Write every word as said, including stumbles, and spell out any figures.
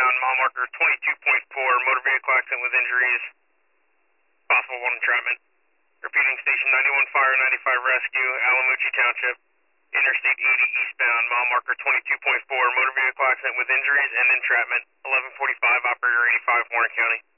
eastbound, mile marker twenty-two point four, motor vehicle accident with injuries, possible one entrapment. Repeating, station ninety-one fire, ninety-five rescue, Alamucci Township, Interstate eighty eastbound, mile marker twenty-two point four, motor vehicle accident with injuries and entrapment, eleven forty-five, operator eighty-five, Warren County.